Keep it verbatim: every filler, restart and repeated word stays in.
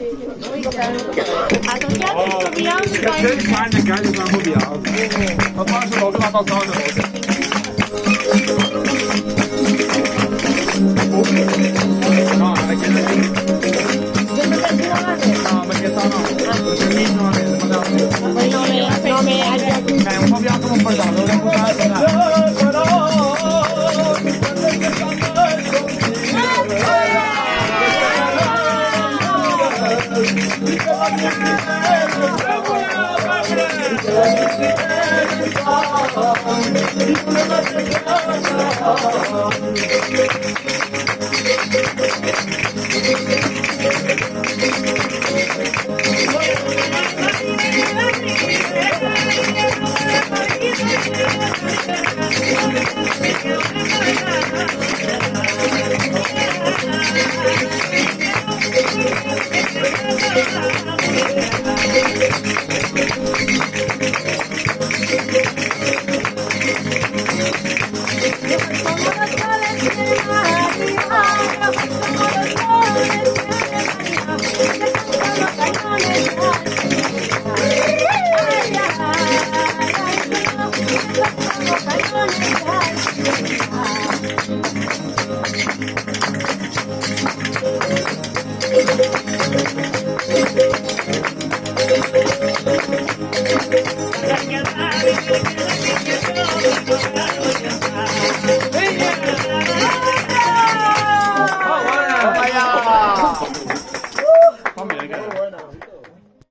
Also die hat sich so wie Das ist meine geile Sache wie auch. Da war schon noch mal was anderes. No, perché non è. No, perché sono. Non è, nome, nome aggiunto. è un po' bianco non puoi dare, lo devo buttare. Thank you.